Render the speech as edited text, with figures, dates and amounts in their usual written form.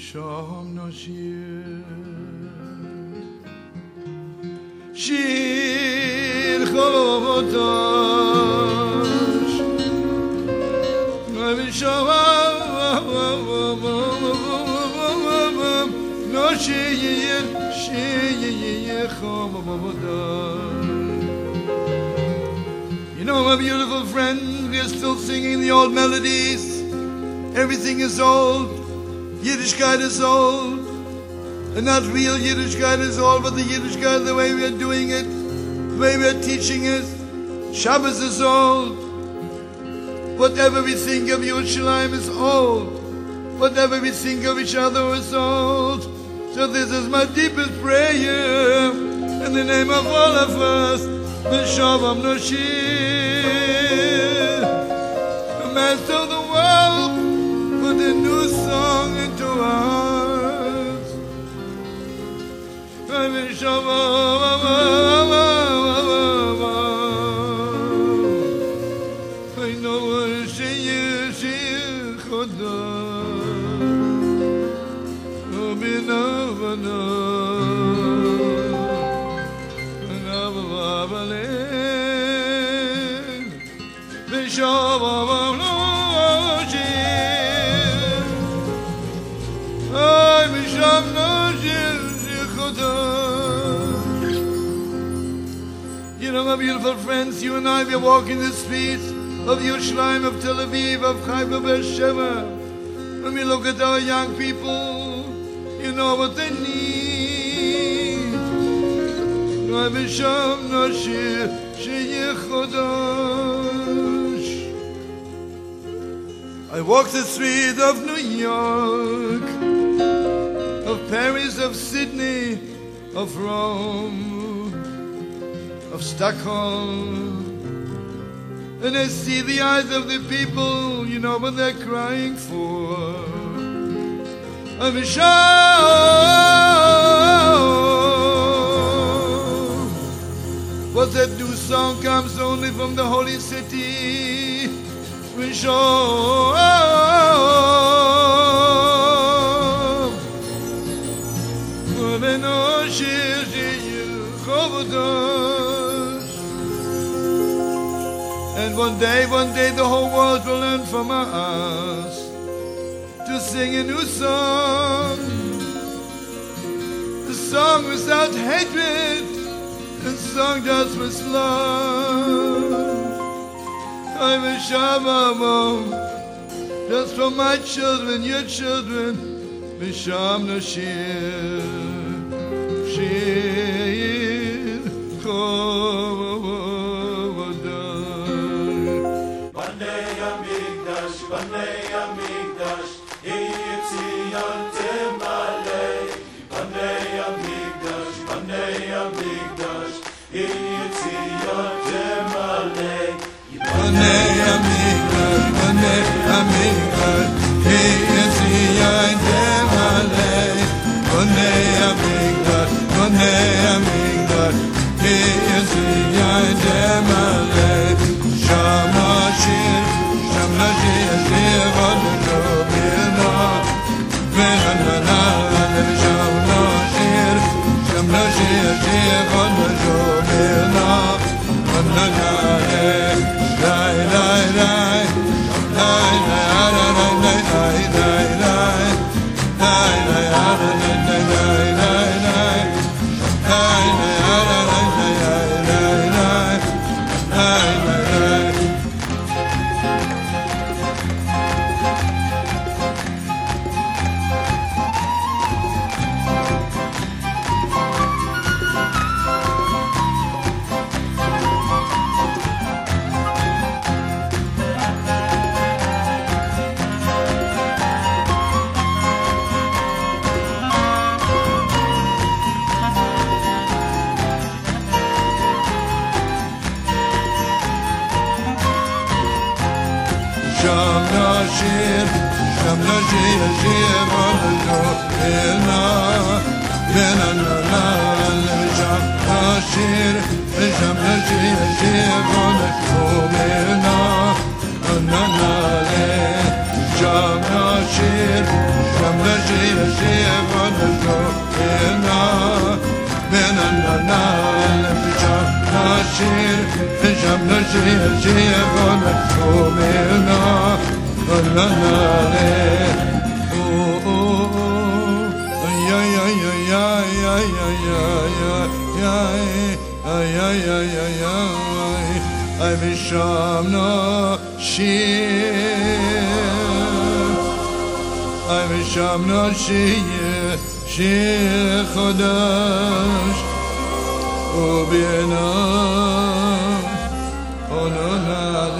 Sham Nashir Shir Chovotosh Sham Nashir Shir Chovotosh. You know, my beautiful friend, we are still singing the old melodies. Everything is old. Yiddishkeit is old, and not real Yiddishkeit is old, but the Yiddishkeit, the way we are doing it, the way we are teaching it. Shabbos is old. Whatever we think of Yerushalayim is old. Whatever we think of each other is old. So this is my deepest prayer, in the name of all of us, B'Shalom Noshir, the Master of the world, put a new song into our hearts. I know what she You know, my beautiful friends, you and I, we are walking the streets of Yerushalayim, of Tel Aviv, of Haifa, Beersheba. When we look at our young people, you know what they need. I walk the street of New York, of Paris, of Sydney, of Rome, of Stockholm, and I see the eyes of the people, you know what they're crying for. I'm sure. What's that new song comes only from the holy city? We show. And one day the whole world will learn from us to sing a new song, a song without hatred, a song just with love. I'm a Shabbat, just for my children, your children, Misham Nashir, Shir Chovodai. Banei Hamikdash, Banei Hamikdash, Yitzion Temalei. Banei Hamikdash, Banei Hamikdash, Yitzion Temalei. Banei Hamikdash, Banei Hamikdash, Yitzion Temalei. Banei Hamikdash, Banei Hamikdash, Yitzion Temalei. Sham Nashir, Sham Nashir, Shir Chovodai. Ve'anana, Sham Nashir, Sham Nashir, Shir Chovodai. Anana, Lai, Lai, Lai, Lai, Lai, Lai, Lai, Lai, Lai, Lai, Lai, Sham Nashir, Sham Nashir, Shir Chovodai. Ve'anana, Sham Nashir, Sham Nashir, Shir Chovodai. Anana, Sham Nashir, Sham Nashir, Shir خداش و بینا